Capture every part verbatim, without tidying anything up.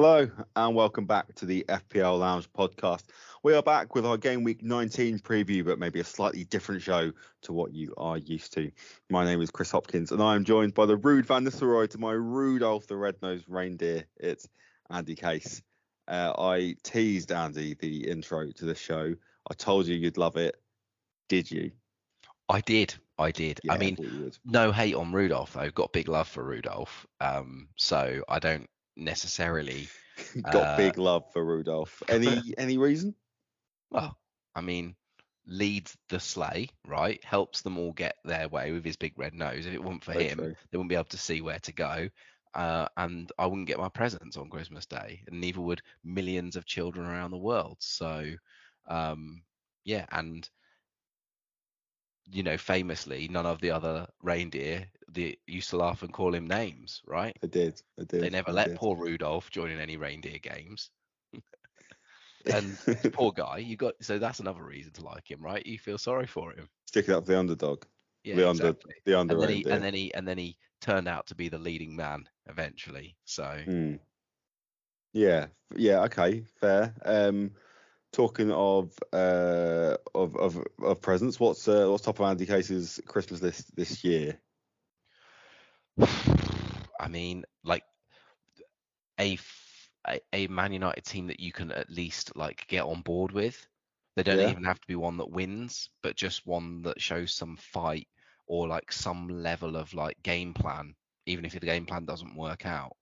Hello and welcome back to the F P L Lounge podcast. We are back with our game week nineteen preview, but maybe a slightly different show to what you are used to. My name is Chris Hopkins and I am joined by the Rude Van Nistelrooy to my Rudolph the Red-Nosed Reindeer. It's Andy Case. Uh, I teased Andy the intro to the show. I told you you'd love it. Did you? I did. I did. Yeah, I mean, no hate on Rudolph. I've got big love for Rudolph. Um, so I don't necessarily got uh, big love for Rudolph. Any any reason? Well, I mean, leads the sleigh, right? Helps them all get their way with his big red nose. If it wasn't for Very him, true. they wouldn't be able to see where to go. Uh, and I wouldn't get my presents on Christmas Day, and neither would millions of children around the world. So, um, yeah, and you know, famously, none of the other reindeer they used to laugh and call him names, right? I did. I did. They never I let did. poor Rudolph join in any reindeer games. And poor guy, you got so that's another reason to like him, right? You feel sorry for him. Sticking up for the underdog. Yeah, the exactly. under the under and then reindeer. he and then he and then he turned out to be the leading man eventually. So mm. yeah, yeah, okay, fair. Um, talking of uh of of of presents, what's uh, what's top of Andy Case's Christmas list this year? I mean, like a, a a Man United team that you can at least like get on board with. They don't Yeah. even have to be one that wins, but just one that shows some fight or like some level of like game plan, even if the game plan doesn't work out.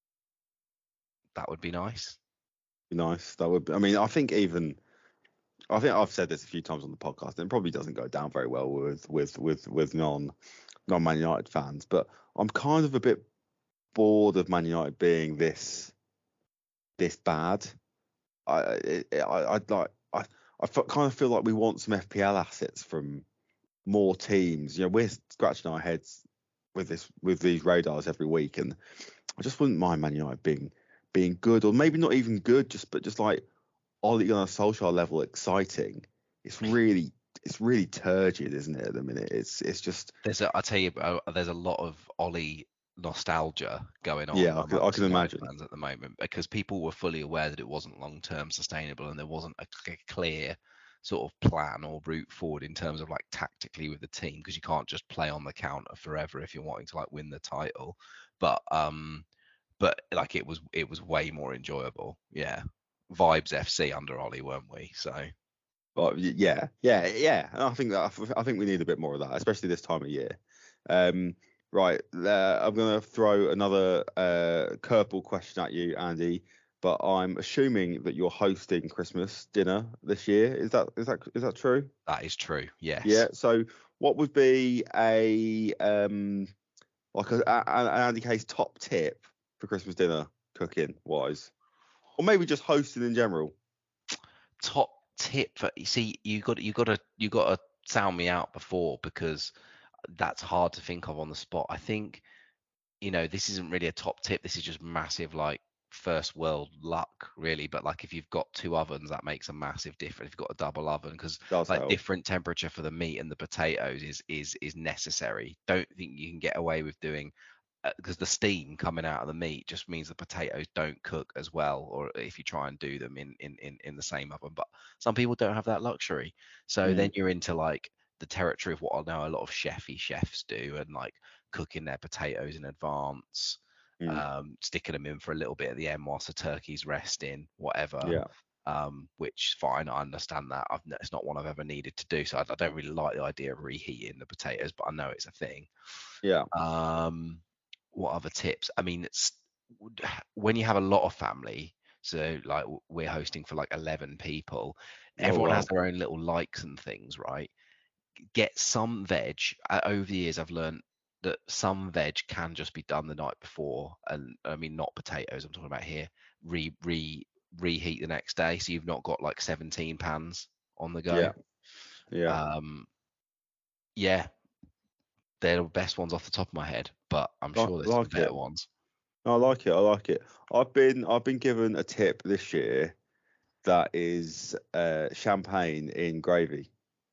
That would be nice. Be nice. That would be, I mean, I think even I think I've said this a few times on the podcast, and it probably doesn't go down very well with with with with non non Man United fans, but I'm kind of a bit bored of Man United being this this bad. I it, I I'd like I I f- kind of feel like we want some F P L assets from more teams. You know, we're scratching our heads with this with these radars every week, and I just wouldn't mind Man United being being good, or maybe not even good, just but just like Ollie on a social level exciting. It's really it's really turgid, isn't it? At the minute, it's it's just there's a I tell you, uh, there's a lot of Ollie nostalgia going on. Yeah, I can, I can imagine fans at the moment because people were fully aware that it wasn't long term sustainable and there wasn't a clear sort of plan or route forward in terms of like tactically with the team, because you can't just play on the counter forever if you're wanting to like win the title. But um, but like it was it was way more enjoyable. Yeah, vibes F C under Ollie, weren't we? So. But yeah, yeah, yeah. I think that I think we need a bit more of that, especially this time of year. Um, right, uh, I'm gonna throw another uh, curveball question at you, Andy. But I'm assuming that you're hosting Christmas dinner this year. Is that is that is that true? That is true. Yes. Yeah. So, what would be a um like a, a, an Andy Case top tip for Christmas dinner cooking wise, or maybe just hosting in general? Top tip for, you see, you got you got to you got to sound me out before, because that's hard to think of on the spot. I think, you know, this isn't really a top tip. This is just massive like first world luck, really. But like if you've got two ovens, that makes a massive difference. If you've got a double oven, because like help. different temperature for the meat and the potatoes is is is necessary. Don't think you can get away with doing, because the steam coming out of the meat just means the potatoes don't cook as well, or if you try and do them in in in, in the same oven. But some people don't have that luxury, so Mm. then you're into like the territory of what I know a lot of chefy chefs do, and like cooking their potatoes in advance, Mm. um, sticking them in for a little bit at the end whilst the turkey's resting, whatever. Yeah. Um, which fine, I understand that. I've, it's not one I've ever needed to do, so I, I don't really like the idea of reheating the potatoes, but I know it's a thing. Yeah. Um, what other tips? I mean, it's when you have a lot of family, so like we're hosting for like eleven people, everyone oh, wow. has their own little likes and things, right? Get some veg. Over the years, I've learned that some veg can just be done the night before, and I mean not potatoes I'm talking about here. Re re reheat the next day, so you've not got like seventeen pans on the go. Yeah. Yeah. Um, yeah, they're the best ones off the top of my head, but I'm I sure there's like some better it. ones. I like it. I like it. I've been I've been given a tip this year that is uh, champagne in gravy.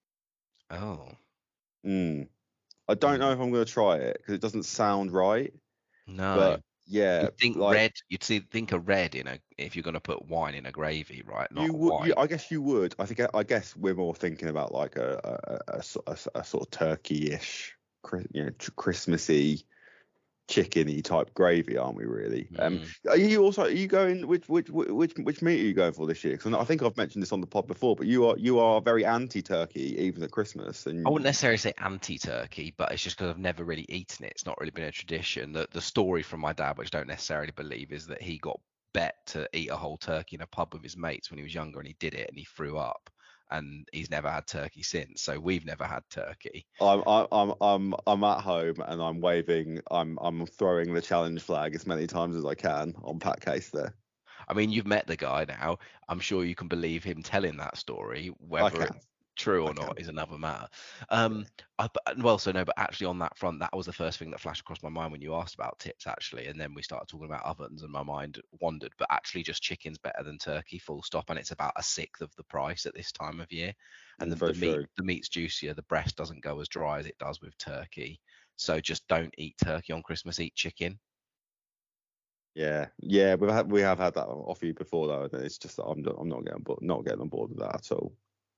Oh. Mm. I don't Mm. know if I'm going to try it because it doesn't sound right. No. But Yeah, You'd think like red. You'd see think a red in a if you're going to put wine in a gravy, right? Not you a would. You, white. I guess you would. I think. I guess we're more thinking about like a a, a, a, sort- a, a sort of turkey-ish, Chri- you know, tr- Christmassy, chickeny type gravy, aren't we? Really. Um, Mm. are you also? Are you going? Which which which which meat are you going for this year? Because I think I've mentioned this on the pod before, but you are you are very anti-turkey even at Christmas, I wouldn't and necessarily say anti-turkey, but it's just because I've never really eaten it. It's not really been a tradition. The the story from my dad, which I don't necessarily believe, is that he got bet to eat a whole turkey in a pub with his mates when he was younger, and he did it, and he threw up, and he's never had turkey since. So we've never had turkey. I'm I'm I'm I'm I'm at home and I'm waving. I'm I'm throwing the challenge flag as many times as I can on Pat Case there. I mean, you've met the guy now. I'm sure you can believe him telling that story. I Whether can. it's true I or not can. is another matter. Um, I, but- well, so no, but actually on that front, that was the first thing that flashed across my mind when you asked about tips, actually. And then we started talking about ovens, and my mind wandered. But actually, just chicken's better than turkey, full stop. And it's about a sixth of the price at this time of year. And Mm, the, very the meat, true. the meat's juicier. The breast doesn't go as dry as it does with turkey. So just don't eat turkey on Christmas. Eat chicken. Yeah, yeah, we've had we have had that off you before though, and it's just that I'm not, I'm not getting bo- not getting on board with that at all.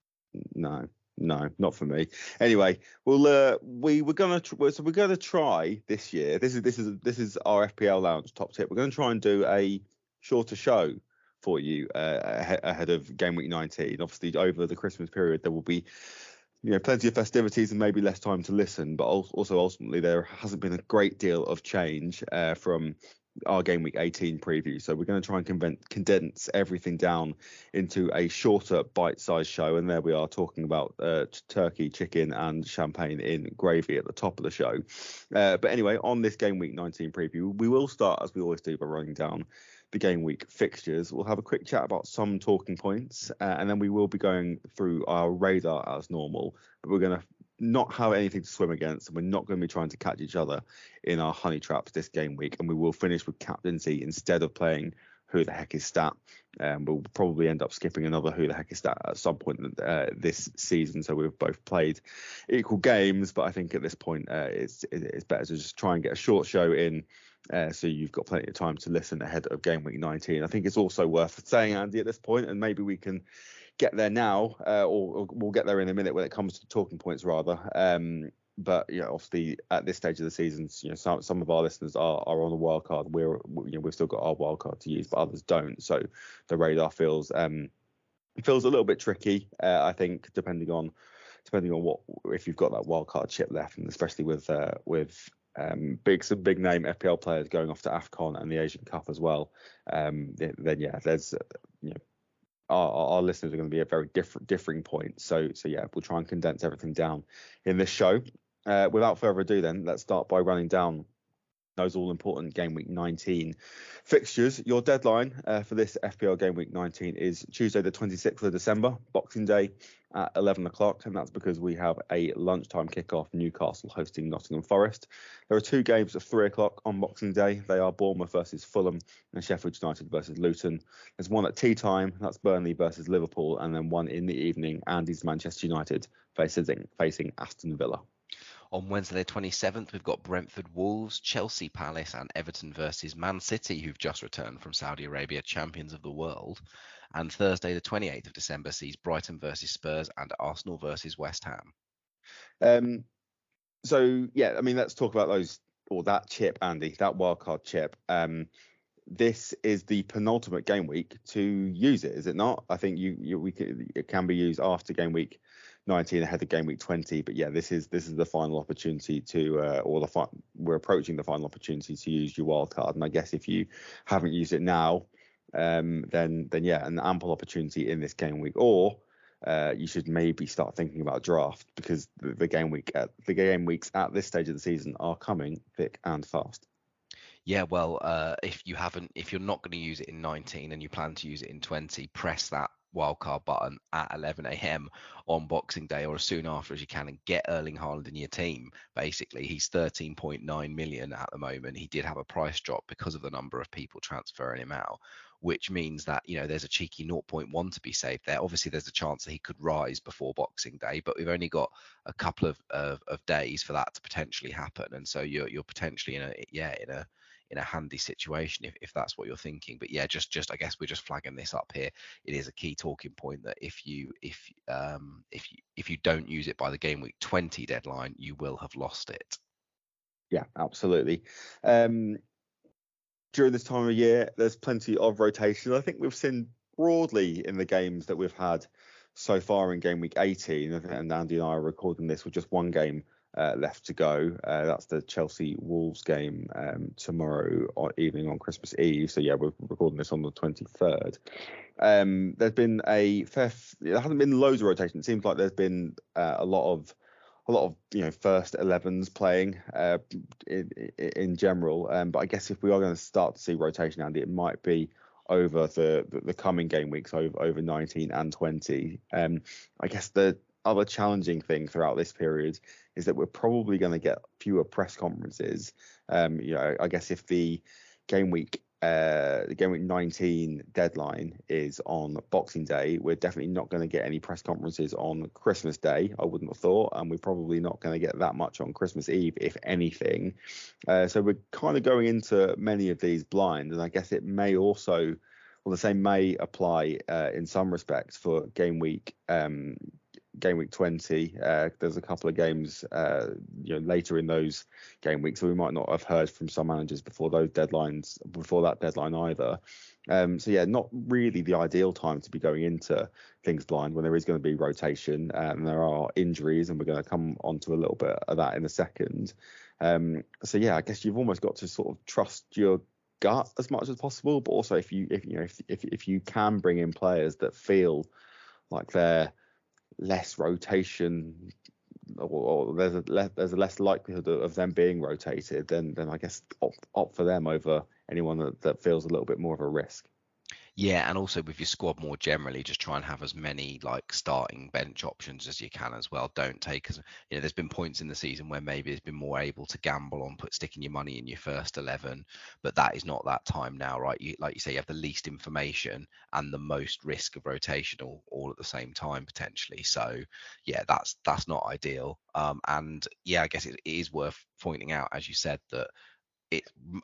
No, no, not for me. Anyway, well, uh, we we're gonna tr- so we're gonna try this year. This is this is this is our F P L Lounge top tip. We're gonna try and do a shorter show for you uh, ahe- ahead of game week nineteen. Obviously, over the Christmas period, there will be you know plenty of festivities and maybe less time to listen. But al- also ultimately, there hasn't been a great deal of change uh, from our game week eighteen preview. So we're going to try and conven- condense everything down into a shorter bite-sized show. And there we are talking about uh, t- turkey, chicken, and champagne in gravy at the top of the show. Uh, but anyway, on this game week nineteen preview, we will start as we always do by running down the game week fixtures. We'll have a quick chat about some talking points, uh, and then we will be going through our radar as normal. But we're going to not have anything to swim against, and we're not going to be trying to catch each other in our honey traps this game week. And we will finish with captaincy instead of playing who the heck is stat. Um, we'll probably end up skipping another who the heck is stat at some point uh, this season. So we've both played equal games, but I think at this point uh, it's it's better to just try and get a short show in. Uh, so you've got plenty of time to listen ahead of game week nineteen. I think it's also worth saying, Andy, at this point, and maybe we can get there now, uh, or, or we'll get there in a minute when it comes to talking points rather. Um, but yeah, obviously at this stage of the season, you know, some some of our listeners are, are on the wild card. We're you know we've still got our wild card to use, but others don't. So the radar feels um feels a little bit tricky. Uh, I think depending on depending on what if you've got that wild card chip left, and especially with uh, with um, big some big name F P L players going off to AFCON and the Asian Cup as well. Um, then, then yeah, there's uh, you know our, our listeners are going to be at very different differing points. So so yeah, we'll try and condense everything down in this show. Uh, without further ado, then let's start by running down those all important game week nineteen fixtures. Your deadline uh, for this F P L game week nineteen is Tuesday, the twenty-sixth of December, Boxing Day at eleven o'clock. And that's because we have a lunchtime kickoff, Newcastle hosting Nottingham Forest. There are two games at three o'clock on Boxing Day. They are Bournemouth versus Fulham and Sheffield United versus Luton. There's one at tea time, that's Burnley versus Liverpool. And then one in the evening, Andy's Manchester United facing, facing Aston Villa. On Wednesday the twenty-seventh, we've got Brentford Wolves, Chelsea Palace, and Everton versus Man City, who've just returned from Saudi Arabia, champions of the world. And Thursday the twenty-eighth of December sees Brighton versus Spurs and Arsenal versus West Ham. Um, so yeah, I mean, let's talk about those or that chip, Andy, that wildcard chip. Um, this is the penultimate game week to use it, is it not? I think you, you we can, it can be used after game week nineteen ahead of game week twenty, but yeah, this is this is the final opportunity to, uh, or the fi- we're approaching the final opportunity to use your wild card. And I guess if you haven't used it now, um, then then yeah, an ample opportunity in this game week, or uh, you should maybe start thinking about a draft because the, the game week at, the game weeks at this stage of the season are coming thick and fast. Yeah, well, uh, if you haven't, if you're not going to use it in nineteen and you plan to use it in twenty, press that wildcard button at eleven a.m. on Boxing Day or as soon after as you can and get Erling Haaland in your team. Basically, he's thirteen point nine million at the moment. He did have a price drop because of the number of people transferring him out, which means that, you know, there's a cheeky zero point one to be saved there. Obviously, there's a chance that he could rise before Boxing Day, but we've only got a couple of, of, of days for that to potentially happen. And so you're you're potentially in a yeah in a in a handy situation if, if that's what you're thinking. But yeah, just just I guess we're just flagging this up here. It is a key talking point that if you if um if you if you don't use it by the game week twenty deadline, you will have lost it. Yeah, absolutely. Um, during this time of year, there's plenty of rotation. I think we've seen broadly in the games that we've had so far in game week eighteen, and Andy and I are recording this with just one game uh, left to go. Uh, that's the Chelsea Wolves game um, tomorrow on, evening on Christmas Eve. So yeah, we're recording this on the twenty-third. Um, there's been a fair. There hasn't been loads of rotation. It seems like there's been uh, a lot of a lot of you know first elevens playing uh, in, in general. Um, but I guess if we are going to start to see rotation, Andy, it might be over the, the, the coming game weeks, over over nineteen and twenty. Um, I guess the other challenging thing throughout this period is that we're probably going to get fewer press conferences. Um, you know, I guess if the game week uh, the game week nineteen deadline is on Boxing Day, we're definitely not going to get any press conferences on Christmas Day, I wouldn't have thought, and we're probably not going to get that much on Christmas Eve, if anything. Uh, so we're kind of going into many of these blind, and I guess it may also, well, the same may apply uh, in some respects for game week um, game week twenty. Uh, there's a couple of games uh, you know later in those game weeks, so we might not have heard from some managers before those deadlines, before that deadline either. Um, so yeah, not really the ideal time to be going into things blind when there is going to be rotation and there are injuries, and we're going to come onto a little bit of that in a second. Um, so yeah, I guess you've almost got to sort of trust your gut as much as possible, but also if you if you know if if, if you can bring in players that feel like they're less rotation, or, or there's a less, there's a less likelihood of them being rotated, then then I guess opt, opt for them over anyone that, that feels a little bit more of a risk. Yeah, and also with your squad more generally, just try and have as many like starting bench options as you can as well. Don't take as you know, there's been points in the season where maybe there's been more able to gamble on put sticking your money in your first eleven, but that is not that time now, right? You like you say, you have the least information and the most risk of rotation all, all at the same time potentially. So yeah, that's that's not ideal. Um, and yeah, I guess it, it is worth pointing out, as you said, that it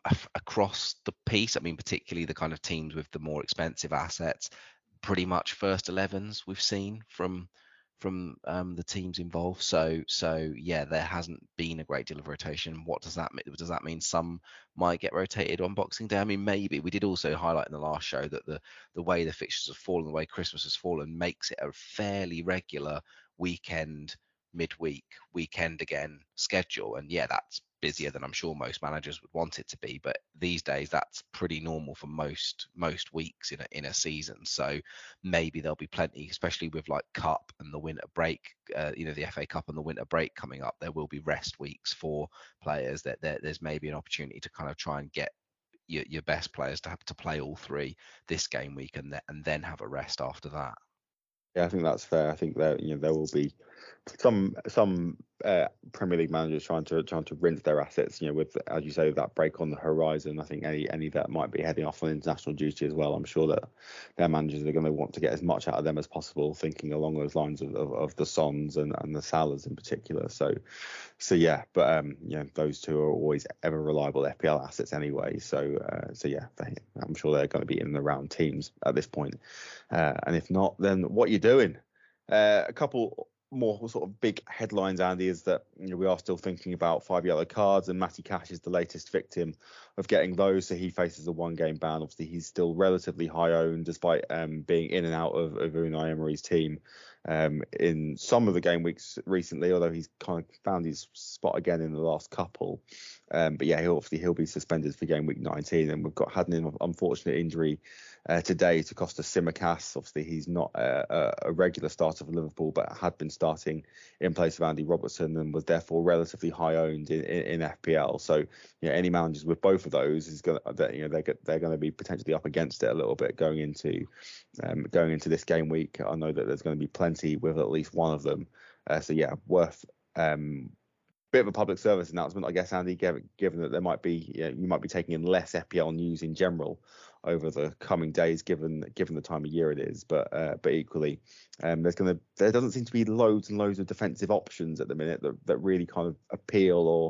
across the piece, I mean, particularly the kind of teams with the more expensive assets, pretty much first elevens we've seen from from um, the teams involved. So so yeah, there hasn't been a great deal of rotation. What does that mean? Does that mean some might get rotated on Boxing Day? I mean, maybe. We did also highlight in the last show that the the way the fixtures have fallen, the way Christmas has fallen, makes it a fairly regular weekend, midweek, weekend again schedule. And yeah, that's busier than I'm sure most managers would want it to be, but these days that's pretty normal for most most weeks in a in a season. So maybe there'll be plenty, especially with like Cup and the winter break, uh, you know, the F A Cup and the winter break coming up. There will be rest weeks for players. That there, there's maybe an opportunity to kind of try and get your, your best players to have to play all three this game week and th- and then have a rest after that. Yeah, I think that's fair. I think that you know there will be some some uh, Premier League managers trying to trying to rinse their assets. You know, with as you say, that break on the horizon. I think any any that might be heading off on international duty as well. I'm sure that their managers are going to want to get as much out of them as possible, thinking along those lines of, of, of the Sons and, and the Salahs in particular. So so yeah, but um, you know, those two are always ever reliable F P L assets anyway. So uh, so yeah, they, I'm sure they're going to be in and around teams at this point. Uh, and if not, then what are you doing? Uh, a couple more sort of big headlines, Andy, is that you know, we are still thinking about five yellow cards, and Matty Cash is the latest victim of getting those. So he faces a one-game ban. Obviously, he's still relatively high owned, despite um, being in and out of, of Unai Emery's team um, in some of the game weeks recently, although he's kind of found his spot again in the last couple. Um, but yeah, he'll, obviously he'll be suspended for game week nineteen, and we've got had an unfortunate injury uh, today to Costas Tsimikas. Obviously, he's not a, a regular starter for Liverpool, but had been starting in place of Andy Robertson and was therefore relatively high owned in, in, in F P L. So, you know, any managers with both of those is going to, you know, they're they're going to be potentially up against it a little bit going into um, going into this game week. I know that there's going to be plenty with at least one of them. Uh, so yeah, worth. Um, bit of a public service announcement, I guess, Andy, given, given that there might be, you know, you might be taking in less F P L news in general over the coming days, given given the time of year it is. But uh, but equally, um, there's going to there doesn't seem to be loads and loads of defensive options at the minute that, that really kind of appeal or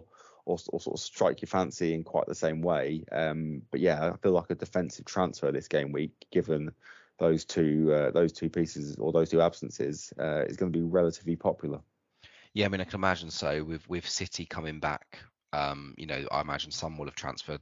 or, or sort of strike your fancy in quite the same way. Um, but yeah, I feel like a defensive transfer this game week, given those two uh, those two pieces or those two absences, uh, is going to be relatively popular. Yeah, I mean, I can imagine so with with City coming back. Um, you know, I imagine some will have transferred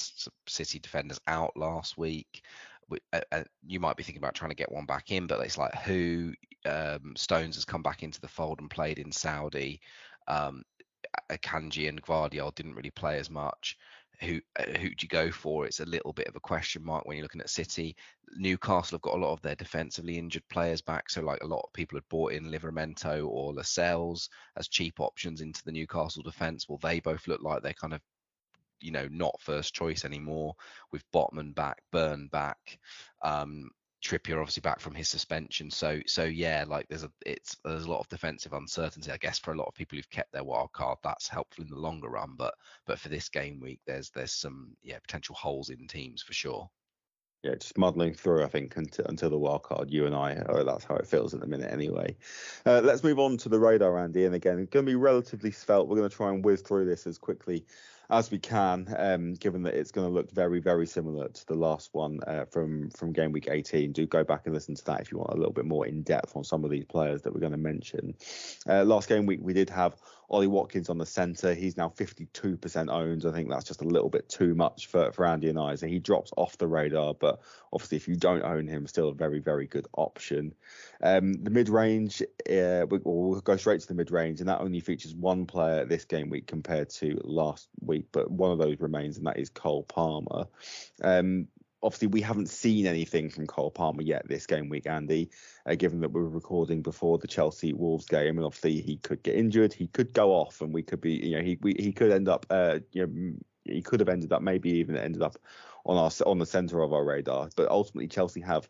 City defenders out last week. Uh, uh, you might be thinking about trying to get one back in, but it's like who um, Stones has come back into the fold and played in Saudi. Um, Akanji and Gvardiol didn't really play as much. Who uh, who do you go for? It's a little bit of a question mark when you're looking at City. Newcastle have got a lot of their defensively injured players back, so like a lot of people had bought in Livramento or Lascelles as cheap options into the Newcastle defence. Well, they both look like they're kind of, you know, not first choice anymore, with Botman back, Burn back, um, Trippier obviously back from his suspension. So so yeah, like there's a it's there's a lot of defensive uncertainty. I guess for a lot of people who've kept their wild card, that's helpful in the longer run. But but for this game week, there's there's some yeah potential holes in teams for sure. Yeah, just muddling through, I think, until, until the wild card. You and I, or that's how it feels at the minute anyway. Uh, let's move on to the radar, Andy. And again, it's going to be relatively svelte. We're going to try and whiz through this as quickly as we can, um, given that it's going to look very, very similar to the last one uh, from from game week eighteen. Do go back and listen to that if you want a little bit more in depth on some of these players that we're going to mention. Uh, last game week, we did have Ollie Watkins on the centre. He's now fifty-two percent owned. I think that's just a little bit too much for, for Andy and I. So he drops off the radar, but obviously if you don't own him, still a very, very good option. Um, the mid-range, uh, we, we'll go straight to the mid-range, and that only features one player this game week compared to last week, but one of those remains, and that is Cole Palmer. Um, Obviously, we haven't seen anything from Cole Palmer yet this game week, Andy, uh, given that we're recording before the Chelsea Wolves game. And obviously, he could get injured. He could go off and we could be, you know, he we, he could end up, uh, you know, he could have ended up, maybe even ended up on our on the centre of our radar. But ultimately, Chelsea have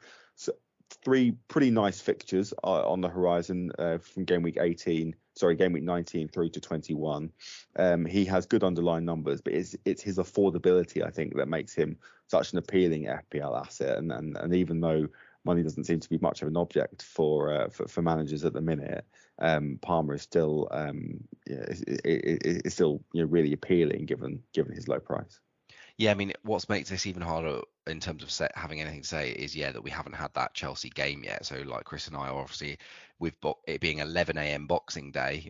three pretty nice fixtures uh, on the horizon uh, from game week eighteen. Sorry, game week nineteen through to twenty-one. Um, he has good underlying numbers, but it's it's his affordability, I think, that makes him such an appealing F P L asset. And and, and even though money doesn't seem to be much of an object for uh, for, for managers at the minute, um, Palmer is still um, yeah, is, is still you know really appealing given given his low price. Yeah, I mean, what makes this even harder in terms of set, having anything to say is, yeah, that we haven't had that Chelsea game yet. So, like Chris and I, are obviously, with bo- it being eleven a.m. Boxing Day,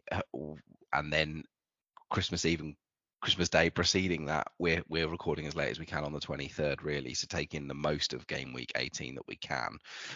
and then Christmas Eve and Christmas Day preceding that, we're we're recording as late as we can on the twenty-third, really, to take in the most of game week eighteen that we can.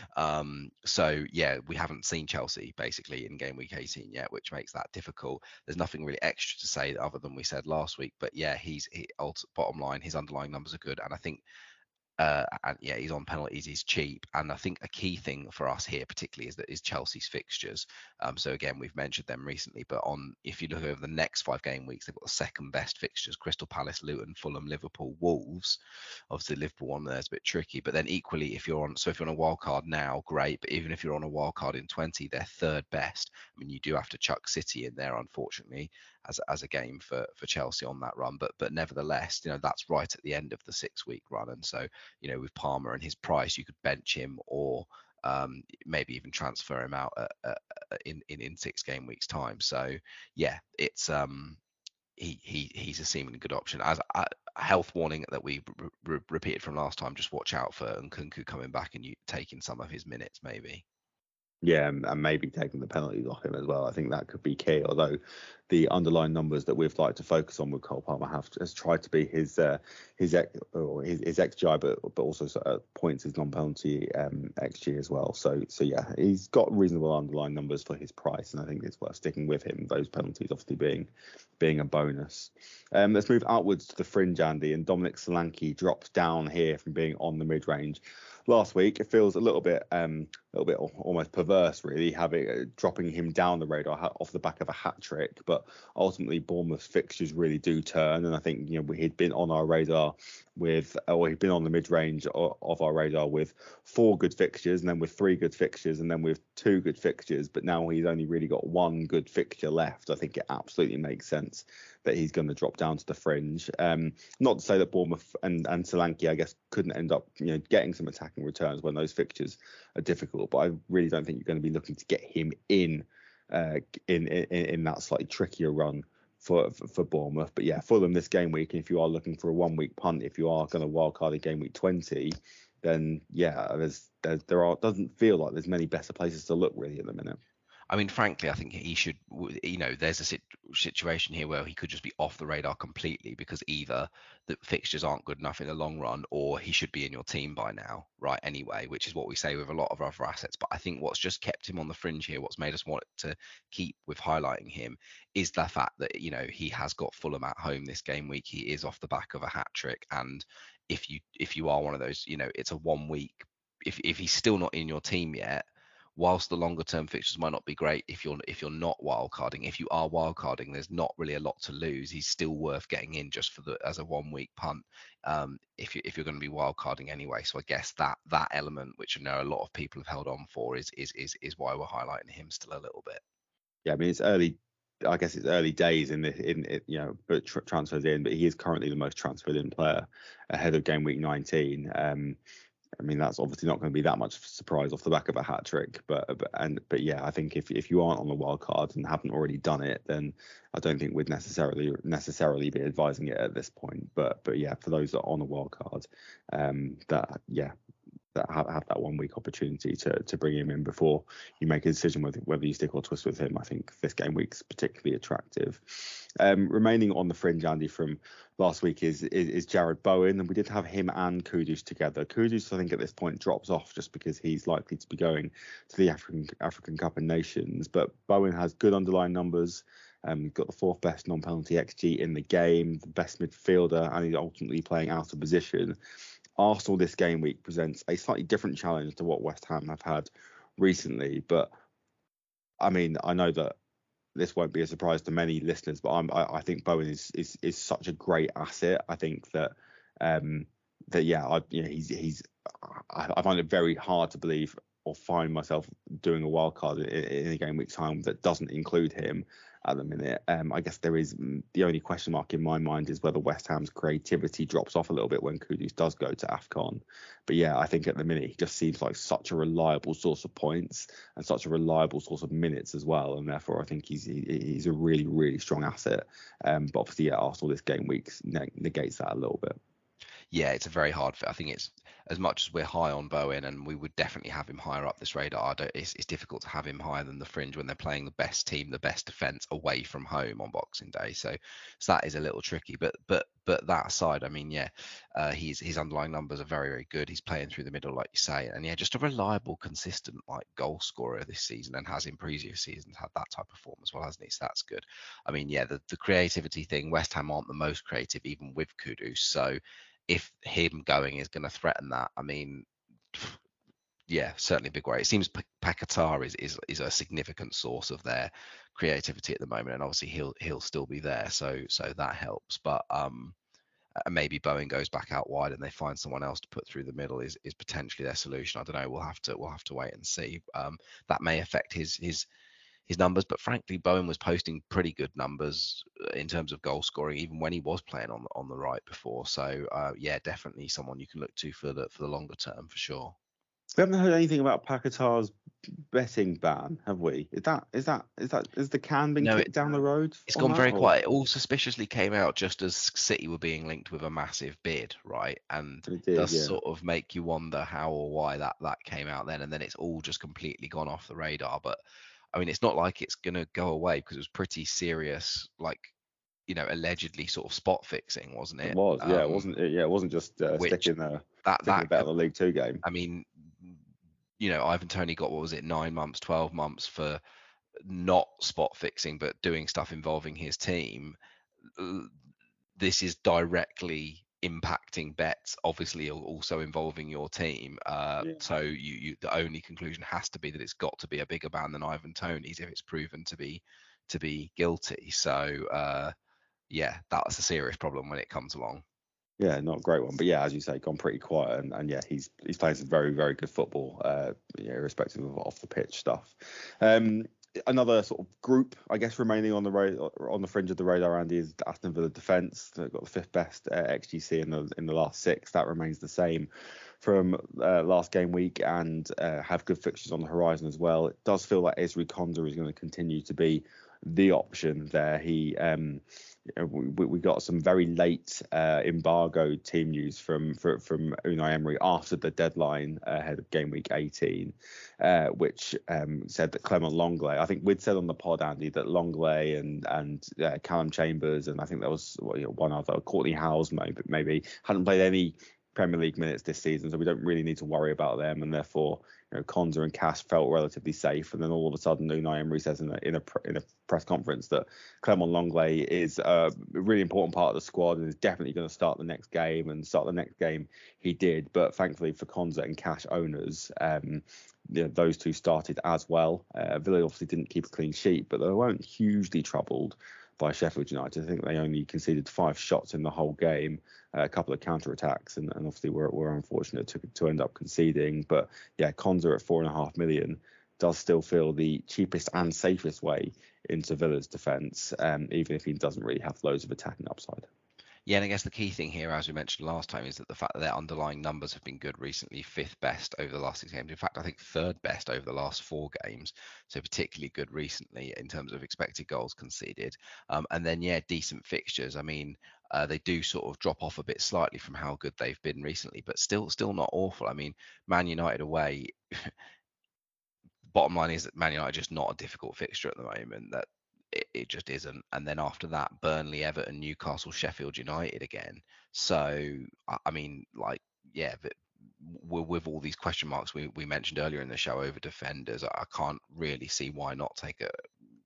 Um, so yeah, we haven't seen Chelsea basically in game week eighteen yet, which makes that difficult. There's nothing really extra to say other than we said last week, but yeah, he's he, bottom line, his underlying numbers are good, and I think. Uh, and yeah, he's on penalties, he's cheap, and I think a key thing for us here, particularly, is that is Chelsea's fixtures. Um, so again, we've mentioned them recently, but on if you look over the next five game weeks, they've got the second best fixtures: Crystal Palace, Luton, Fulham, Liverpool, Wolves. Obviously, Liverpool one there is a bit tricky, but then equally, if you're on, so if you're on a wild card now, great, but even if you're on a wild card in twenty, they're third best. I mean, you do have to chuck City in there, unfortunately, as as a game for for Chelsea on that run, but but nevertheless, you know, that's right at the end of the six week run, and so. You know, with Palmer and his price, you could bench him or um, maybe even transfer him out uh, uh, in, in in six game weeks time. So yeah, it's um he he he's a seemingly good option. As a, a health warning that we re- re- repeated from last time, just watch out for Nkunku coming back and you taking some of his minutes maybe. Yeah, and maybe taking the penalties off him as well. I think that could be key. Although the underlying numbers that we've liked to focus on with Cole Palmer have has tried to be his uh, his or his, his X G I, but but also uh, points his non-penalty um, X G as well. So so yeah, he's got reasonable underlying numbers for his price, and I think it's worth sticking with him. Those penalties obviously being being a bonus. Um, let's move outwards to the fringe, Andy, and Dominic Solanke drops down here from being on the mid-range. Last week, it feels a little bit, um, a little bit almost perverse, really, having uh, dropping him down the radar off the back of a hat trick. But ultimately, Bournemouth's fixtures really do turn, and I think you know he'd been on our radar with, or he'd been on the mid-range of, of our radar with four good fixtures, and then with three good fixtures, and then with two good fixtures. But now he's only really got one good fixture left. I think it absolutely makes sense that he's going to drop down to the fringe. Um, not to say that Bournemouth and, and Solanke, I guess, couldn't end up, you know, getting some attacking returns when those fixtures are difficult. But I really don't think you're going to be looking to get him in, uh, in, in in that slightly trickier run for for, for Bournemouth. But yeah, Fulham this game week. If you are looking for a one week punt, if you are going to wildcard in game week twenty, then yeah, there's there, there are doesn't feel like there's many better places to look really at the minute. I mean, frankly, I think he should, you know, there's a sit- situation here where he could just be off the radar completely because either the fixtures aren't good enough in the long run or he should be in your team by now, right? Anyway, which is what we say with a lot of other assets. But I think what's just kept him on the fringe here, what's made us want to keep with highlighting him is the fact that, you know, he has got Fulham at home this game week. He is off the back of a hat trick. And if you if you are one of those, you know, it's a one week, if, if he's still not in your team yet, whilst the longer term fixtures might not be great if you're if you're not wildcarding, if you are wildcarding, there's not really a lot to lose. He's still worth getting in just for the as a one week punt um, if you if you're going to be wildcarding anyway. So I guess that that element, which I know a lot of people have held on for, is is is is why we're highlighting him still a little bit. Yeah, I mean it's early. I guess it's early days in the in it, you know, but tr- transfers in, but he is currently the most transferred in player ahead of game week nineteen. Um, I mean, that's obviously not going to be that much surprise off the back of a hat trick, but but and but yeah, I think if if you aren't on the wild card and haven't already done it, then I don't think we'd necessarily necessarily be advising it at this point. But but yeah, for those that are on the wild card, um, that yeah, that have, have that one week opportunity to to bring him in before you make a decision whether whether you stick or twist with him. I think this game week's particularly attractive. Um, remaining on the fringe, Andy, from last week is, is is Jarrod Bowen, and we did have him and Kudus together. Kudus, I think, at this point drops off just because he's likely to be going to the African African Cup of Nations. But Bowen has good underlying numbers. Um, got the fourth best non-penalty X G in the game, the best midfielder, and he's ultimately playing out of position. Arsenal this game week presents a slightly different challenge to what West Ham have had recently, but I mean, I know that this won't be a surprise to many listeners, but I'm, I, I think Bowen is, is is such a great asset. I think that um, that yeah, I, you know, he's he's I, I find it very hard to believe or find myself doing a wild card in, in a game week time that doesn't include him at the minute. Um, I guess there is the only question mark in my mind is whether West Ham's creativity drops off a little bit when Kudus does go to AFCON. But yeah, I think at the minute he just seems like such a reliable source of points and such a reliable source of minutes as well, and therefore I think he's he, he's a really really strong asset. Um, but obviously, yeah, Arsenal this game week negates that a little bit. Yeah, it's a very hard fit. I think it's as much as we're high on Bowen and we would definitely have him higher up this radar. I don't, it's, it's difficult to have him higher than the fringe when they're playing the best team, the best defence away from home on Boxing Day. So, so that is a little tricky. But but but that aside, I mean, yeah, uh, he's his underlying numbers are very very good. He's playing through the middle, like you say, and yeah, just a reliable, consistent like goal scorer this season, and has in previous seasons had that type of form as well, hasn't he? So that's good. I mean, yeah, the the creativity thing. West Ham aren't the most creative, even with Kudus. So if him going is going to threaten that, I mean, yeah, certainly a big worry. It seems P- Paquetá is, is is a significant source of their creativity at the moment, and obviously he'll he'll still be there, so so that helps. But um, maybe Bowen goes back out wide and they find someone else to put through the middle is is potentially their solution. I don't know. We'll have to we'll have to wait and see. Um, that may affect his his. his numbers, but frankly, Bowen was posting pretty good numbers in terms of goal scoring, even when he was playing on the on the right before. So uh, yeah, definitely someone you can look to for the for the longer term for sure. We haven't heard anything about Paquetá's betting ban, have we? Is that is that is that is the can been no, kicked it, down the road? It's gone that, very or? quiet. It all suspiciously came out just as City were being linked with a massive bid, right? And It did, does yeah. sort of make you wonder how or why that that came out then, and then it's all just completely gone off the radar. But I mean, it's not like it's going to go away because it was pretty serious, like, you know, allegedly sort of spot fixing, wasn't it? It was, yeah. Um, It wasn't, yeah. It wasn't just uh, which sticking the that sticking that a bet could, on the League Two game. I mean, you know, Ivan Toney got, what was it, nine months, twelve months for not spot fixing, but doing stuff involving his team. This is directly impacting bets, obviously also involving your team. Uh, Yeah. so you, you, the only conclusion has to be that it's got to be a bigger ban than Ivan Toney's if it's proven to be to be guilty. So uh, yeah, that's a serious problem when it comes along. Yeah, not a great one, but yeah, as you say, gone pretty quiet, and, and yeah, he's he's playing some very very good football, uh, yeah, irrespective of off the pitch stuff. Um, another sort of group, I guess, remaining on the ra- on the fringe of the radar, Andy, is Aston Villa defence. They've got the fifth best uh, X G C in the in the last six. That remains the same from uh, last game week, and uh, have good fixtures on the horizon as well. It does feel like Ezri Konda is going to continue to be the option there. He um, we, we got some very late uh, embargoed team news from from, from Unai Emery after the deadline ahead of game week eighteen, uh, which um, said that Clement Longley, I think we'd said on the pod, Andy, that Longley and and uh, Callum Chambers, and I think there was well, you know, one other, Courtney Howes maybe, maybe hadn't played any Premier League minutes this season, so we don't really need to worry about them, and therefore, you know, Konsa and Cash felt relatively safe. And then all of a sudden, Unai Emery says in a in a in a press conference that Clement Longley is a really important part of the squad and is definitely going to start the next game. And start the next game, he did. But thankfully for Konsa and Cash owners, um, you know, those two started as well. Uh, Villa obviously didn't keep a clean sheet, but they weren't hugely troubled by Sheffield United. I think they only conceded five shots in the whole game, uh, a couple of counter attacks, and, and obviously we're, we're unfortunate to, to end up conceding. But yeah, Konsa at four and a half million does still feel the cheapest and safest way into Villa's defence, um, even if he doesn't really have loads of attacking upside. Yeah, and I guess the key thing here, as we mentioned last time, is that the fact that their underlying numbers have been good recently, fifth best over the last six games. In fact, I think third best over the last four games. So particularly good recently in terms of expected goals conceded. Um, and then, yeah, decent fixtures. I mean, uh, they do sort of drop off a bit slightly from how good they've been recently, but still, still not awful. I mean, Man United away. Bottom line is that Man United are just not a difficult fixture at the moment. That it, it just isn't. And then after that, Burnley, Everton, Newcastle, Sheffield United again. So I, I mean, like, yeah, but with, with all these question marks we, we mentioned earlier in the show over defenders, I, I can't really see why not take a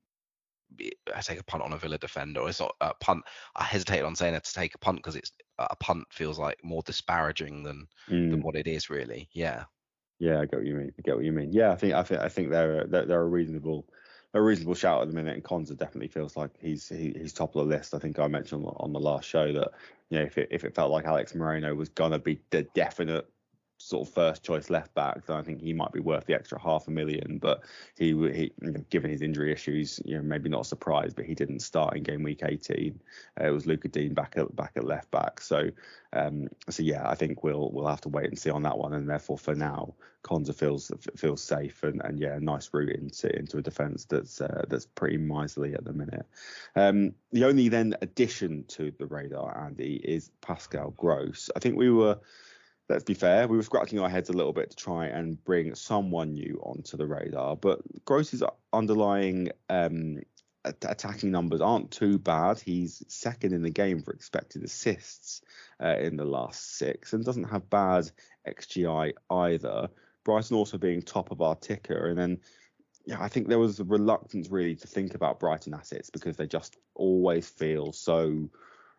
I take a punt on a Villa defender. Or it's not a punt. I hesitate on saying that to take a punt because it's a punt feels like more disparaging than mm. than what it is really. Yeah. Yeah, I get what you mean. I get what you mean. Yeah, I think I think I think they're they're, they're a reasonable a reasonable shout at the minute, and Konsa definitely feels like he's he, he's top of the list. I think I mentioned on, on the last show that, you know, if it if it felt like Alex Moreno was gonna be the definite sort of first choice left back, then I think he might be worth the extra half a million. But he, he you know, given his injury issues, you know, maybe not a surprise, but he didn't start in game week eighteen. Uh, it was Luca Dean back at back at left back. So um, so yeah, I think we'll we'll have to wait and see on that one. And therefore, for now, Konsa feels feels safe, and, and yeah, a nice route into into a defence that's uh, that's pretty miserly at the minute. Um, the only then addition to the radar, Andy, is Pascal Gross. I think we were. Let's be fair, we were scratching our heads a little bit to try and bring someone new onto the radar, but Gross's underlying um, attacking numbers aren't too bad. He's second in the game for expected assists uh, in the last six, and doesn't have bad X G I either. Brighton also being top of our ticker, and then yeah, I think there was a reluctance really to think about Brighton assets because they just always feel so.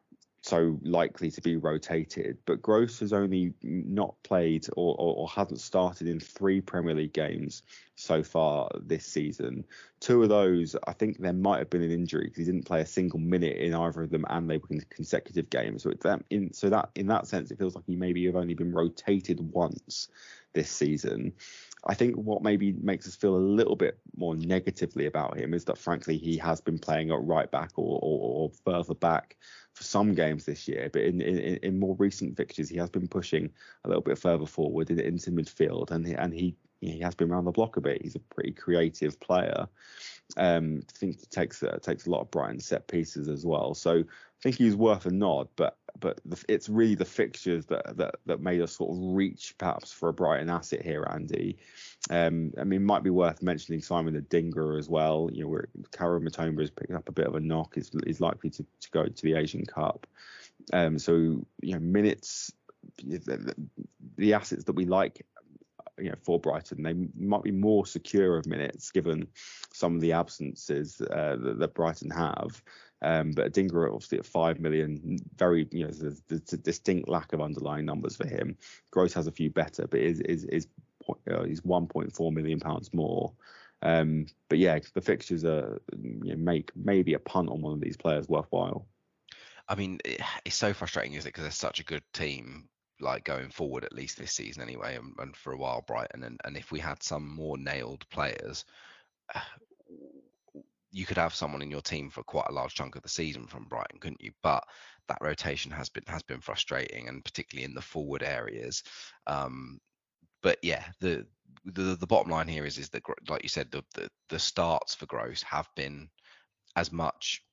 so likely to be rotated. But Gross has only not played or, or, or hasn't started in three Premier League games so far this season. Two of those, I think there might have been an injury because he didn't play a single minute in either of them, and they were in consecutive games. So, that, in, so that in that sense, it feels like he maybe have only been rotated once this season. I think what maybe makes us feel a little bit more negatively about him is that, frankly, he has been playing at right back or, or, or further back for some games this year. But in, in, in more recent fixtures, he has been pushing a little bit further forward in, into midfield, and he, and he he has been around the block a bit. He's a pretty creative player. Um, I think it takes uh, takes a lot of Brighton set pieces as well. So I think he's worth a nod, but but the, it's really the fixtures that, that that made us sort of reach perhaps for a Brighton asset here, Andy. Um, I mean, it might be worth mentioning Simon Adingra as well. You know, where Kaoru Matoma has picked up a bit of a knock. Is is likely to, to go to the Asian Cup. Um, so you know, minutes, the, the assets that we like, you know, for Brighton, they might be more secure of minutes given some of the absences uh, that, that Brighton have. Um, but Adingra obviously at five million, very, you know, there's, there's a distinct lack of underlying numbers for him. Gross has a few better, but is is is uh, he's one point four million pounds more. Um, but yeah, the fixtures are, you know, make maybe a punt on one of these players worthwhile. I mean, it, it's so frustrating, is it? Because they're such a good team, like going forward, at least this season anyway, and, and for a while, Brighton. And, and if we had some more nailed players, uh, you could have someone in your team for quite a large chunk of the season from Brighton, couldn't you? But that rotation has been has been frustrating, and particularly in the forward areas. Um, but yeah, the, the the bottom line here is is that, like you said, the the, the starts for Gross have been as much,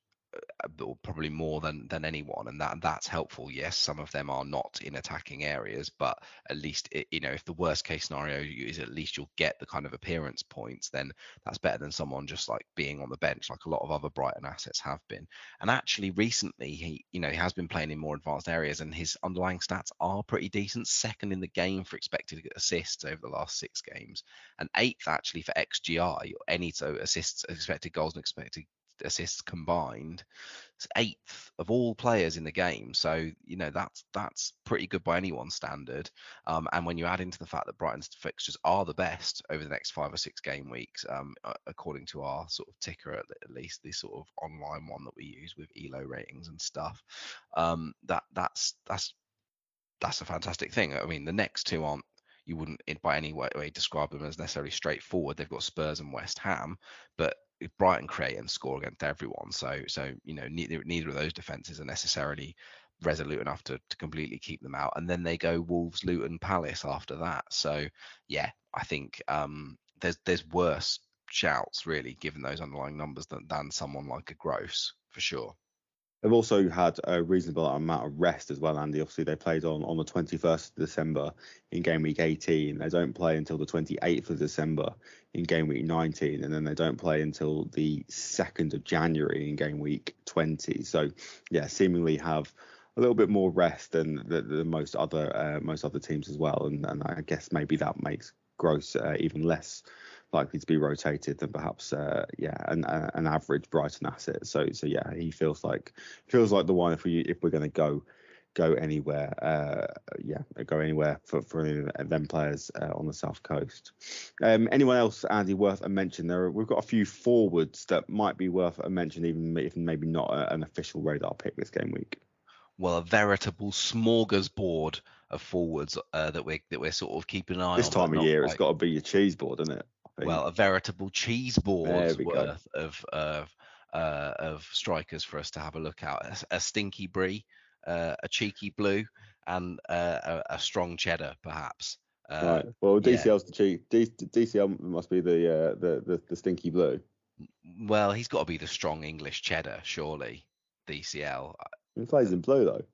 or probably more than than anyone, and that that's helpful. Yes, some of them are not in attacking areas, but at least it, you know, if the worst case scenario is at least you'll get the kind of appearance points, then that's better than someone just like being on the bench, like a lot of other Brighton assets have been. And actually, recently he, you know, he has been playing in more advanced areas, and his underlying stats are pretty decent. Second in the game for expected assists over the last six games, and eighth actually for X G I, or any so assists, expected goals, and expected assists combined. It's eighth of all players in the game, so you know that's that's pretty good by anyone's standard. Um, and when you add into the fact that Brighton's fixtures are the best over the next five or six game weeks, um, according to our sort of ticker, at, at least the sort of online one that we use with E L O ratings and stuff, um, that that's that's that's a fantastic thing. I mean, the next two aren't, you wouldn't by any way, way describe them as necessarily straightforward. They've got Spurs and West Ham, but Brighton create and score against everyone. So so you know neither neither of those defenses are necessarily resolute enough to, to completely keep them out. And then they go Wolves, Luton, Palace after that. So yeah, I think um, there's there's worse shouts really, given those underlying numbers, than, than someone like a Gross for sure. They've also had a reasonable amount of rest as well, Andy. Obviously, they played on, on the twenty-first of December in game week eighteen. They don't play until the twenty-eighth of December in game week nineteen, and then they don't play until the second of January in game week twenty. So, yeah, seemingly have a little bit more rest than, than, than most other uh, most other teams as well. And, and I guess maybe that makes Gross uh, even less likely to be rotated than perhaps uh, yeah an uh, an average Brighton asset. So so yeah, he feels like feels like the one if we if we're going to go go anywhere uh yeah go anywhere for for any of them players uh, on the south coast. Um, anyone else, Andy, worth a mention? There are, we've got a few forwards that might be worth a mention, even if maybe not a, an official radar pick this game week. Well, a veritable smorgasbord of forwards uh, that we're that we're sort of keeping an eye This on. time But of not year, it's quite. got to be your cheese board, isn't it? Well, a veritable cheese board's There we go. worth of of uh, of strikers for us to have a look at. A, a stinky brie, uh, a cheeky blue, and uh, a, a strong cheddar, perhaps. Uh, Right. Well, yeah. D C L's the cheap. D- DCL must be the uh, the, the the stinky blue. Well, he's got to be the strong English cheddar, surely. D C L. He plays in blue though.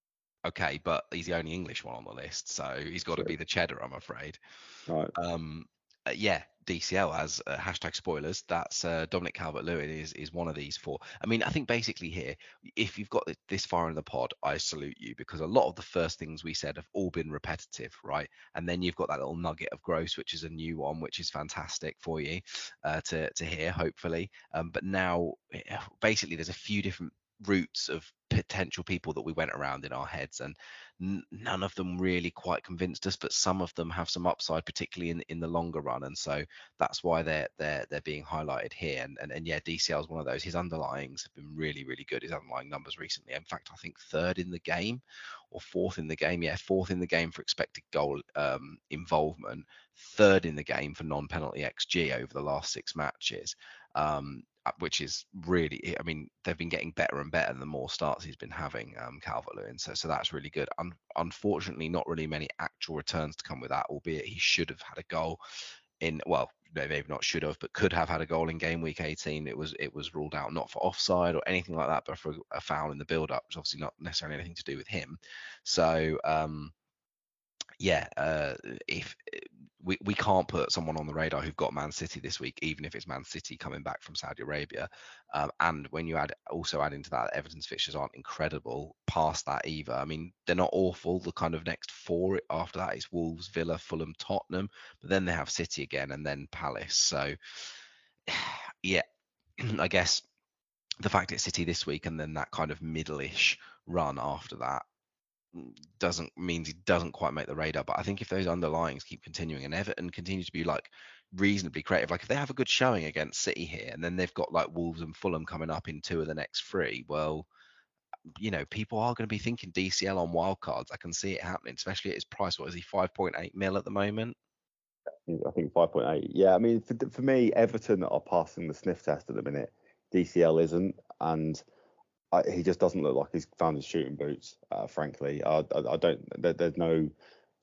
Okay, but he's the only English one on the list, so he's got True. to be the cheddar, I'm afraid. Right. Um, uh, yeah, D C L as uh, hashtag spoilers. That's uh, Dominic Calvert-Lewin is is one of these four. I mean, I think basically here, if you've got this far in the pod, I salute you, because a lot of the first things we said have all been repetitive, right? And then you've got that little nugget of Gross, which is a new one, which is fantastic for you uh, to to hear, hopefully. Um, but now, basically, there's a few different routes of potential people that we went around in our heads, and n- none of them really quite convinced us, but some of them have some upside, particularly in in the longer run, and so that's why they're they're they're being highlighted here. And and, and yeah, D C L is one of those. His underlyings have been really really good. His underlying numbers recently, in fact, I think third in the game or fourth in the game. Yeah, fourth in the game for expected goal um, involvement, third in the game for non-penalty X G over the last six matches. Um, which is really, I mean, they've been getting better and better the more starts he's been having, um, Calvert-Lewin. So, so that's really good. Un- unfortunately, not really many actual returns to come with that, albeit he should have had a goal in, well, maybe not should have, but could have had a goal in game week eighteen. It was it was ruled out, not for offside or anything like that, but for a foul in the build-up, which obviously not necessarily anything to do with him. So, um, yeah, uh, if we, we can't put someone on the radar who've got Man City this week, even if it's Man City coming back from Saudi Arabia. Um, and when you add also add into that, Everton's fixtures aren't incredible past that either. I mean, they're not awful. The kind of next four after that is Wolves, Villa, Fulham, Tottenham, but then they have City again and then Palace. So yeah, I guess the fact it's City this week and then that kind of middle-ish run after that doesn't means he doesn't quite make the radar. But I think if those underlyings keep continuing and Everton continue to be like reasonably creative, like if they have a good showing against City here and then they've got like Wolves and Fulham coming up in two of the next three, well, you know, people are going to be thinking D C L on wildcards. I can see it happening, especially at his price. What is he, five point eight mil at the moment? I think five point eight. Yeah, I mean, for, for me, Everton are passing the sniff test at the minute. D C L isn't, and I, he just doesn't look like he's found his shooting boots. Uh, frankly, I, I, I don't. There, there's no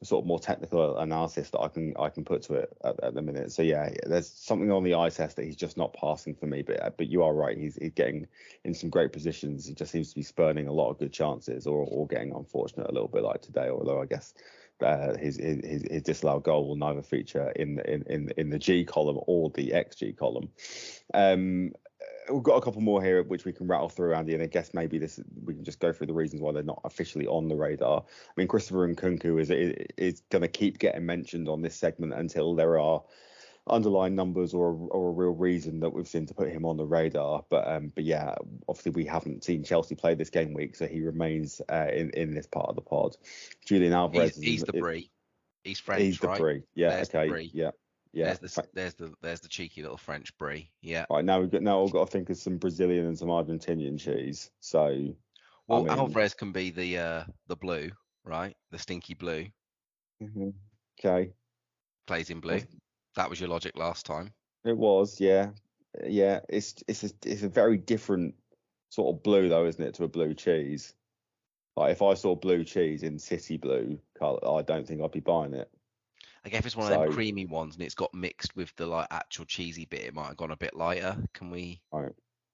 sort of more technical analysis that I can I can put to it at, at the minute. So yeah, there's something on the eye test that he's just not passing for me. But but you are right. He's he's getting in some great positions. He just seems to be spurning a lot of good chances, or or getting unfortunate a little bit like today. Although I guess uh, his, his his disallowed goal will neither feature in in in in the G column or the X G column. Um, We've got a couple more here which we can rattle through, Andy, and I guess maybe this we can just go through the reasons why they're not officially on the radar. I mean, Christopher Nkunku is is, is going to keep getting mentioned on this segment until there are underlying numbers or or a real reason that we've seen to put him on the radar. But um, but yeah, obviously we haven't seen Chelsea play this game week, so he remains uh, in in this part of the pod. Julian Alvarez, He's, he's is, the brie. He's French, he's the right? brie. Yeah, There's okay, the brie. yeah. Yeah. There's the there's the there's the cheeky little French brie. Yeah. All right, now we've got now we've got to think of some Brazilian and some Argentinian cheese. So, Well, I mean, Alvarez can be the uh the blue, right? The stinky blue. mhm, okay, Plays in blue. That's- That was your logic last time. it was, yeah, yeah. It's it's a, it's a very different sort of blue though, isn't it, to a blue cheese? Like if I saw blue cheese in city blue colour, I don't think I'd be buying it. I guess if it's one of So, them creamy ones and it's got mixed with the like actual cheesy bit, it might have gone a bit lighter. Can we right,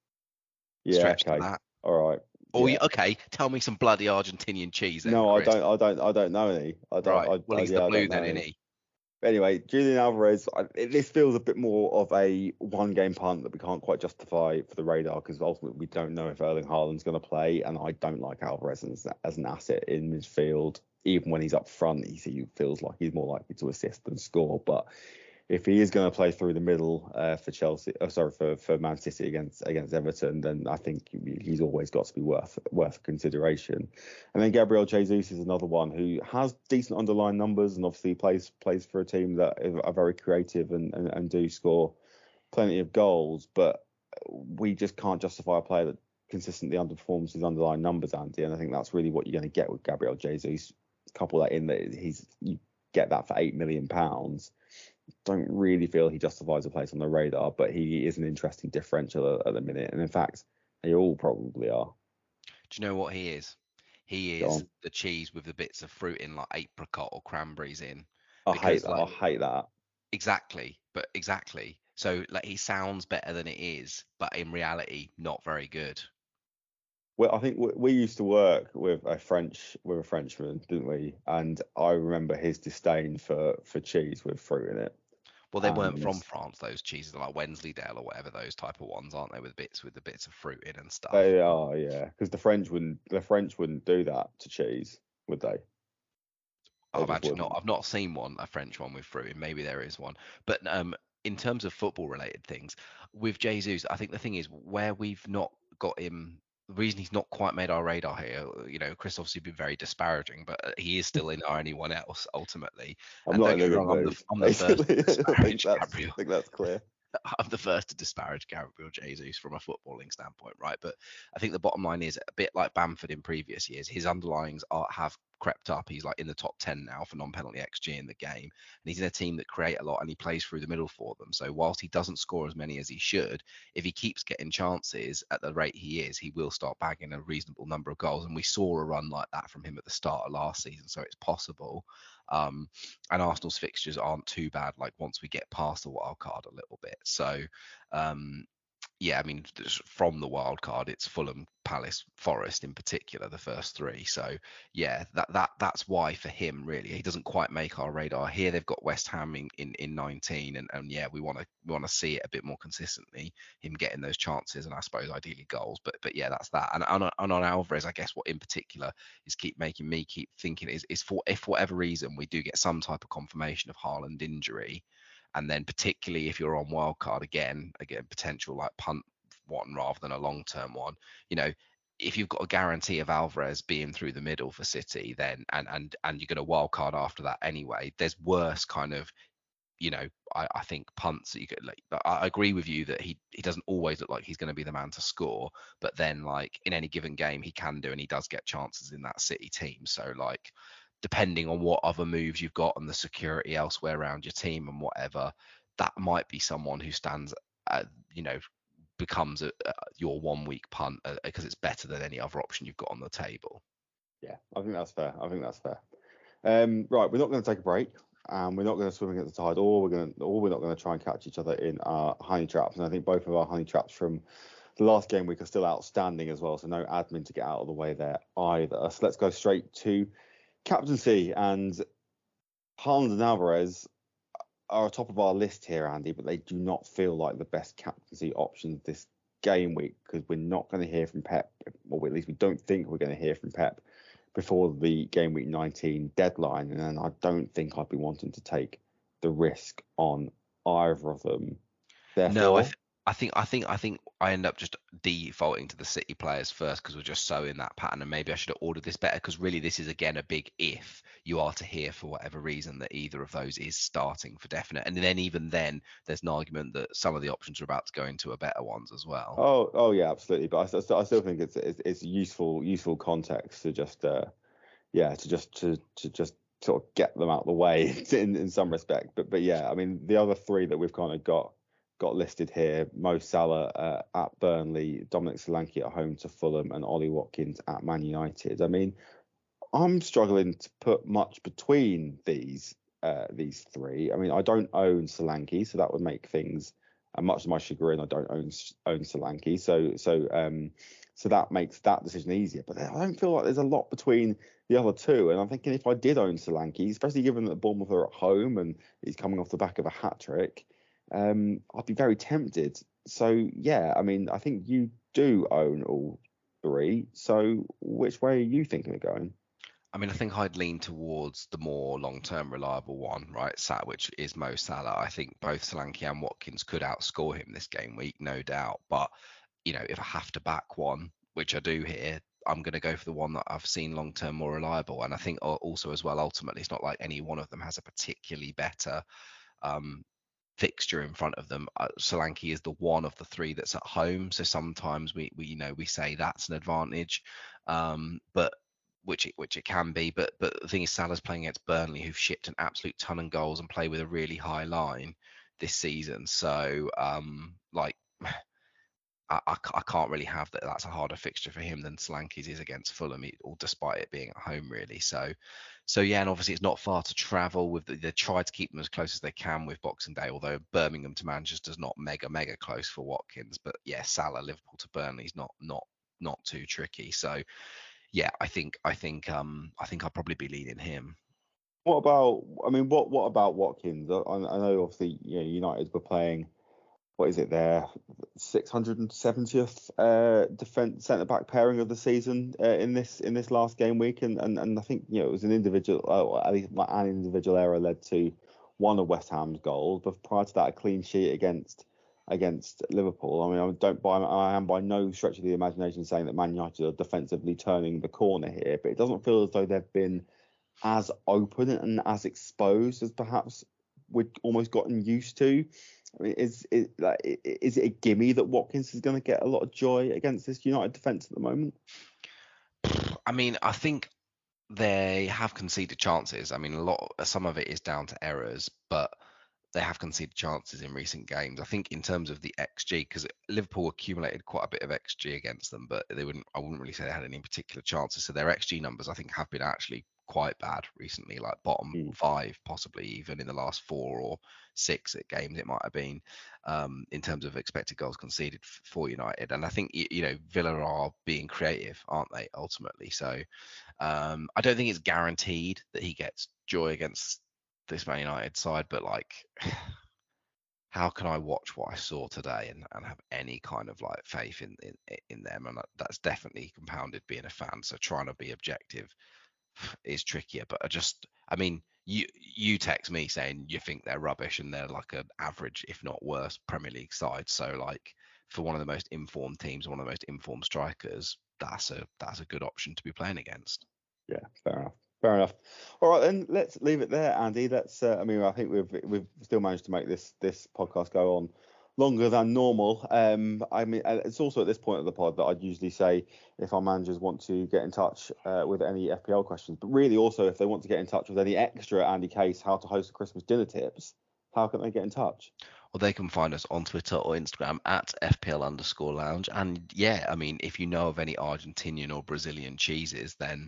yeah, stretch to okay, that? all right, Or yeah. you, okay, tell me some bloody Argentinian cheese then, No, I Chris. don't, I don't, I don't know any. I don't, Right. I, Well, I, he's yeah, the I blue don't know then, isn't any. he? But anyway, Julian Alvarez, I, it, this feels a bit more of a one-game punt that we can't quite justify for the radar because ultimately we don't know if Erling Haaland's going to play, and I don't like Alvarez as, as an asset in midfield. Even when he's up front, he, he feels like he's more likely to assist than score. But if he is going to play through the middle uh, for Chelsea, oh, sorry, for, for Man City against against Everton, then I think he's always got to be worth worth consideration. And then Gabriel Jesus is another one who has decent underlying numbers and obviously plays plays for a team that are very creative and, and, and do score plenty of goals, but we just can't justify a player that consistently underperforms his underlying numbers, Andy. And I think that's really what you're going to get with Gabriel Jesus. Couple that in that he's you get that for eight million pounds. Don't really feel he justifies a place on the radar, but he is an interesting differential at the minute. And in fact, they all probably are. Do you know what he is? He Go is on. the cheese with the bits of fruit in, like apricot or cranberries in. I Because hate that. like I hate that. exactly, but exactly. So like he sounds better than it is, but in reality, not very good. Well, I think we, we used to work with a French with a Frenchman, didn't we? And I remember his disdain for for cheese with fruit in it. Well, they weren't And from France, those cheeses, like Wensleydale or whatever, those type of ones, aren't they? With bits with the bits of fruit in and stuff. they are, yeah, because the French wouldn't the French wouldn't do that to cheese, would they? They I've just actually not wouldn't. I've not seen one, a French one with fruit in. Maybe there is one. But um in terms of football related things, with Jesus, I think the thing is where we've not got him, the reason he's not quite made our radar here, you know, Chris obviously been very disparaging, but uh, he is still in our anyone else ultimately. I'm And not don't in get a me good wrong, I'm the mood. I'm the first to Basically, I think disparage that's Gabriel. I think that's clear. I'm the first to disparage Gabriel Jesus from a footballing standpoint, right? But I think the bottom line is a bit like Bamford in previous years. His underlyings are have crept up. He's like in the top ten now for non-penalty X G in the game, and he's in a team that create a lot, and he plays through the middle for them. So whilst he doesn't score as many as he should, if he keeps getting chances at the rate he is, he will start bagging a reasonable number of goals. And we saw a run like that from him at the start of last season, so it's possible. Um, and Arsenal's fixtures aren't too bad. Like once we get past the wild card a little bit, so um, yeah, I mean, from the wild card, it's Fulham, Palace, Forest in particular, the first three. So yeah, that that that's why for him really, he doesn't quite make our radar. Here they've got West Ham in in, in nineteen, and, and yeah, we want to we want to see it a bit more consistently, him getting those chances, and I suppose ideally goals. But but yeah, that's that. And, and, on, and on Alvarez, I guess what in particular is keep making me keep thinking is is for if for whatever reason we do get some type of confirmation of Haaland injury. And then particularly if you're on wildcard again, again, potential like punt one rather than a long-term one, you know, if you've got a guarantee of Alvarez being through the middle for City, then and and and you're going to wildcard after that anyway, there's worse kind of, you know, I, I think punts that you could like. I agree with you that he he doesn't always look like he's going to be the man to score, but then like in any given game he can do, and he does get chances in that City team. So like depending on what other moves you've got and the security elsewhere around your team and whatever, that might be someone who stands, uh, you know, becomes a, uh, your one week punt uh, because it's better than any other option you've got on the table. Yeah, I think that's fair. I think that's fair. Um, right, we're not going to take a break, and we're not going to swim against the tide, or we're going to, or we're not going to try and catch each other in our honey traps. And I think both of our honey traps from the last game week are still outstanding as well. So no admin to get out of the way there either. So let's go straight to captaincy, and Haaland and Alvarez are top of our list here, Andy, but they do not feel like the best captaincy options this game week, because we're not going to hear from Pep, or at least we don't think we're going to hear from Pep before the game week nineteen deadline, and I don't think I'd be wanting to take the risk on either of them. Therefore, No, I, th- I think I think I think I end up just defaulting to the City players first because we're just so in that pattern, and maybe I should have ordered this better, because really this is again a big if you are to hear for whatever reason that either of those is starting for definite, and then even then there's an argument that some of the options are about to go into a better ones as well. Oh, oh yeah, absolutely. But I, I still think it's, it's it's useful useful context to just uh yeah to just to to just sort of get them out of the way in in some respect. But but yeah, I mean the other three that we've kind of got got listed here: Mo Salah uh, at Burnley, Dominic Solanke at home to Fulham, and Ollie Watkins at Man United. I mean, I'm struggling to put much between these uh, these three. I mean, I don't own Solanke, so that would make things, and much to my chagrin, I don't own own Solanke. So so um so that makes that decision easier. But I don't feel like there's a lot between the other two. And I'm thinking if I did own Solanke, especially given that Bournemouth are at home and he's coming off the back of a hat trick, um, I'd be very tempted. So yeah, I mean, I think you do own all three. So which way are you thinking of going? I mean, I think I'd lean towards the more long-term reliable one, right? Sat, which is Mo Salah. I think both Solanke and Watkins could outscore him this game week, no doubt. But you know, if I have to back one, which I do here, I'm going to go for the one that I've seen long-term more reliable. And I think also as well, ultimately, it's not like any one of them has a particularly better um, fixture in front of them. Uh, Solanke is the one of the three that's at home, so sometimes we, we you know we say that's an advantage, um, but which it, which it can be. But but the thing is, Salah's playing against Burnley, who've shipped an absolute ton of goals and play with a really high line this season. So um, like. I, I, I can't really have that. That's a harder fixture for him than Solanke's is against Fulham, all despite it being at home, really. So, so yeah, and obviously it's not far to travel. With the, they try to keep them as close as they can with Boxing Day, although Birmingham to Manchester is not mega mega close for Watkins. But yeah, Salah, Liverpool to Burnley is not not not too tricky. So yeah, I think I think um I think I'll probably be leaning him. What about? I mean, what what about Watkins? I, I know obviously you know United were playing. What is it their six hundred seventieth uh, defense centre back pairing of the season uh, in this in this last game week, and, and and I think you know it was an individual, oh, at least an individual error led to one of West Ham's goals, but prior to that a clean sheet against against Liverpool. I mean, I don't buy I am by no stretch of the imagination saying that Man United are defensively turning the corner here, but it doesn't feel as though they've been as open and as exposed as perhaps we'd almost gotten used to. I mean, is is like is it a gimme that Watkins is going to get a lot of joy against this United defence at the moment? I mean, I think they have conceded chances. I mean, a lot, some of it is down to errors, but they have conceded chances in recent games. I think in terms of the X G, because Liverpool accumulated quite a bit of X G against them, but they wouldn't. I wouldn't really say they had any particular chances. So their X G numbers, I think, have been actually quite bad recently, like bottom mm. five, possibly even in the last four or six games it might have been, um, in terms of expected goals conceded for United. And I think you know Villa are being creative, aren't they? Ultimately, so um, I don't think it's guaranteed that he gets joy against this Man United side, but like, how can I watch what I saw today and, and have any kind of like faith in, in in them? And that's definitely compounded being a fan. So trying to be objective is trickier. But I just, I mean, you you text me saying you think they're rubbish and they're like an average, if not worse, Premier League side. So like, for one of the most informed teams, one of the most informed strikers, that's a that's a good option to be playing against. Yeah, fair enough. Fair enough. All right, then let's leave it there, Andy. Let's. Uh, I mean, I think we've we've still managed to make this this podcast go on longer than normal. Um, I mean, it's also at this point of the pod that I'd usually say if our managers want to get in touch uh, with any F P L questions, but really also if they want to get in touch with any extra Andy Case how to host a Christmas dinner tips, how can they get in touch? Well, they can find us on Twitter or Instagram at F P L underscore lounge. And yeah, I mean, if you know of any Argentinian or Brazilian cheeses, then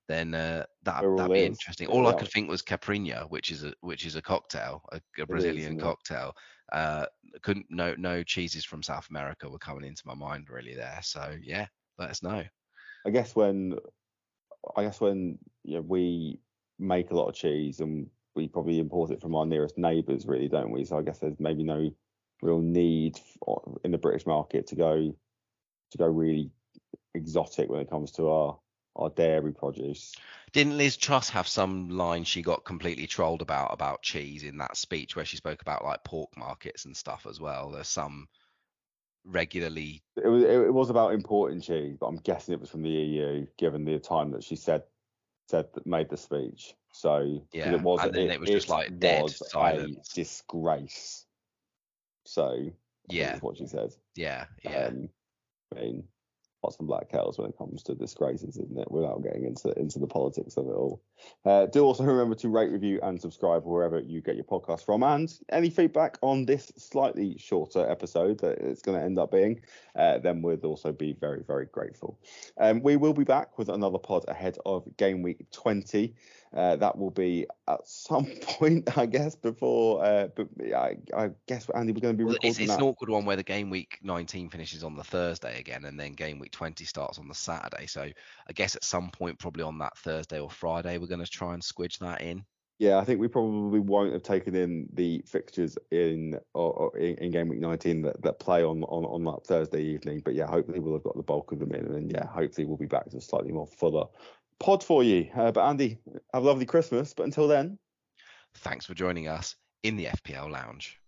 then uh, that We're all that'd be ears. interesting. Yeah, All I yeah, could think was caipirinha, which is a which is a cocktail, a, a it is, Brazilian isn't it? cocktail. Uh, couldn't no no cheeses from South America were coming into my mind really there. So yeah, let us know. I guess when I guess when you know, we make a lot of cheese and we probably import it from our nearest neighbours, really, don't we? So I guess there's maybe no real need for, in the British market to go to go really exotic when it comes to our our dairy produce. Didn't Liz Truss have some line she got completely trolled about about cheese in that speech where she spoke about like pork markets and stuff as well? There's some regularly. It was it was about importing cheese, but I'm guessing it was from the E U, given the time that she said said that made the speech. So because Yeah, it was and then it, it was just it like dead was a silence. disgrace. So I Yeah, think is what she said. yeah, yeah. Um, I mean, pots and black kettles when it comes to disgraces, isn't it? Without getting into into the politics of it all. Uh, do also remember to rate, review, and subscribe wherever you get your podcast from. And any feedback on this slightly shorter episode that it's going to end up being, uh, then we'd also be very, very grateful. Um, we will be back with another pod ahead of game week twenty. Uh, that will be at some point, I guess, before. Uh, but I, I guess Andy, we're going to be Well, recording it's, it's that. an awkward one where the game week nineteen finishes on the Thursday again, and then game week twenty starts on the Saturday. So I guess at some point, probably on that Thursday or Friday, we're going to try and squidge that in. Yeah, I think we probably won't have taken in the fixtures in or, or in, in game week nineteen that, that play on, on on that Thursday evening. But yeah, hopefully we'll have got the bulk of them in, and then yeah, hopefully we'll be back to a slightly more fuller pod for you. Uh, but Andy, have a lovely Christmas. But until then, Thanks for joining us in the F P L Lounge.